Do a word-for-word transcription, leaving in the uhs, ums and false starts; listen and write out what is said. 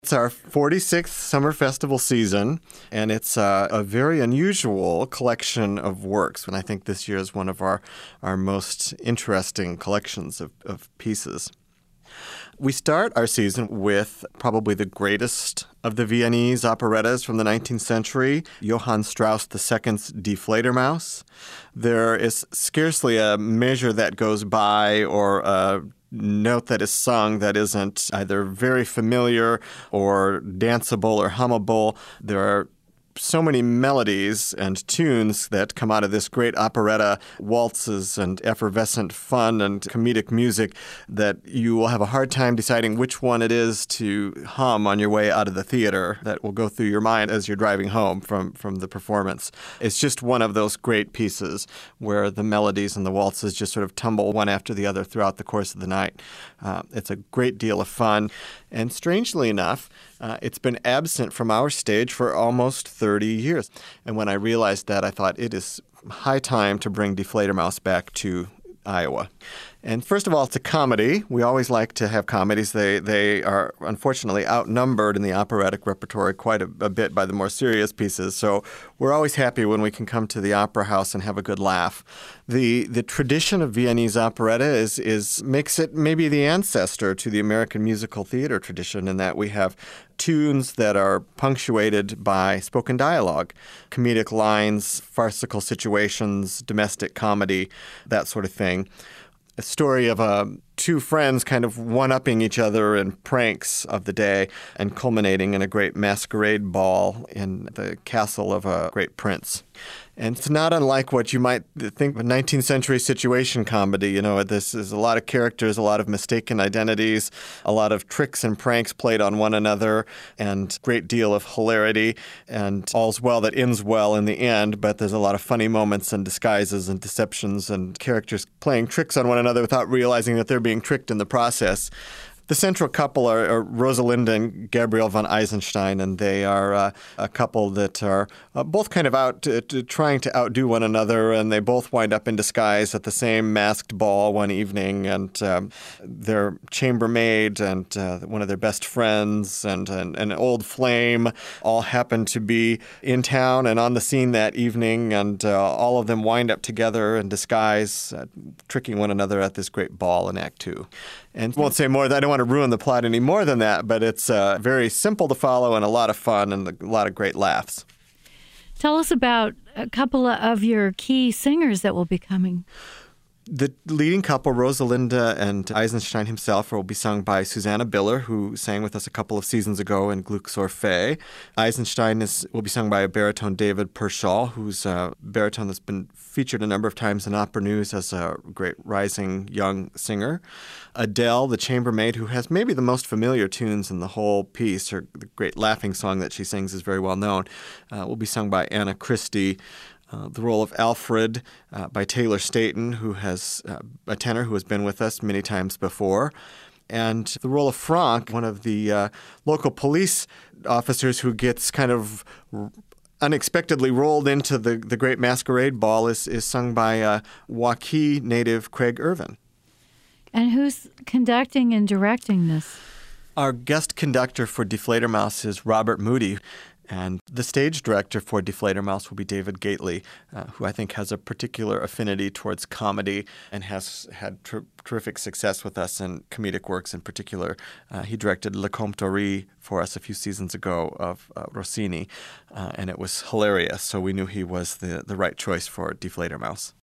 It's our forty-sixth summer festival season, and it's uh, a very unusual collection of works. And I think this year is one of our, our most interesting collections of, of pieces. We start our season with probably the greatest of the Viennese operettas from the nineteenth century, Johann Strauss the Second's Die Fledermaus. There is scarcely a measure that goes by or a note that is sung that isn't either very familiar or danceable or hummable. There are so many melodies and tunes that come out of this great operetta, waltzes and effervescent fun and comedic music, that you will have a hard time deciding which one it is to hum on your way out of the theater that will go through your mind as you're driving home from, from the performance. It's just one of those great pieces where the melodies and the waltzes just sort of tumble one after the other throughout the course of the night. Uh, it's a great deal of fun. And strangely enough, uh, it's been absent from our stage for almost thirty years. And when I realized that, I thought it is high time to bring Die Fledermaus back to Iowa. And first of all, it's a comedy. We always like to have comedies. They they are unfortunately outnumbered in the operatic repertoire quite a, a bit by the more serious pieces. So we're always happy when we can come to the opera house and have a good laugh. The the tradition of Viennese operetta is is makes it maybe the ancestor to the American musical theater tradition, in that we have tunes that are punctuated by spoken dialogue, comedic lines, farcical situations, domestic comedy, that sort of thing. A story of uh, two friends kind of one-upping each other in pranks of the day and culminating in a great masquerade ball in the castle of a great prince. And it's not unlike what you might think of a nineteenth century situation comedy. You know, this is a lot of characters, a lot of mistaken identities, a lot of tricks and pranks played on one another, and a great deal of hilarity, and all's well that ends well in the end. But there's a lot of funny moments and disguises and deceptions and characters playing tricks on one another without realizing that they're being tricked in the process. The central couple are, are Rosalinda and Gabriel von Eisenstein, and they are uh, a couple that are uh, both kind of out to, to trying to outdo one another, and they both wind up in disguise at the same masked ball one evening, and um, their chambermaid and uh, one of their best friends and, and an old flame all happen to be in town and on the scene that evening, and uh, all of them wind up together in disguise, uh, tricking one another at this great ball in Act Two. And I won't say more. I don't want to ruin the plot any more than that, but it's uh, very simple to follow and a lot of fun and a lot of great laughs. Tell us about a couple of your key singers that will be coming. The leading couple, Rosalinda and Eisenstein himself, will be sung by Susanna Biller, who sang with us a couple of seasons ago in Gluck's Orphée. Eisenstein is, will be sung by a baritone, David Pershall, who's a baritone that's been featured a number of times in opera news as a great rising young singer. Adele, the chambermaid, who has maybe the most familiar tunes in the whole piece. Her the great laughing song that she sings is very well known. Uh, will be sung by Anna Christie. Uh, the role of Alfred uh, by Taylor Staton, who has uh, a tenor who has been with us many times before. And the role of Frank, one of the uh, local police officers who gets kind of r- unexpectedly rolled into the, the great masquerade ball, is, is sung by uh, Waukee native Craig Irvin. And who's conducting and directing this? Our guest conductor for Die Fledermaus is Robert Moody. And the stage director for Die Fledermaus will be David Gately, uh, who I think has a particular affinity towards comedy and has had ter- terrific success with us in comedic works in particular. Uh, he directed Le Comptorie for us a few seasons ago of uh, Rossini, uh, and it was hilarious, so we knew he was the, the right choice for Die Fledermaus.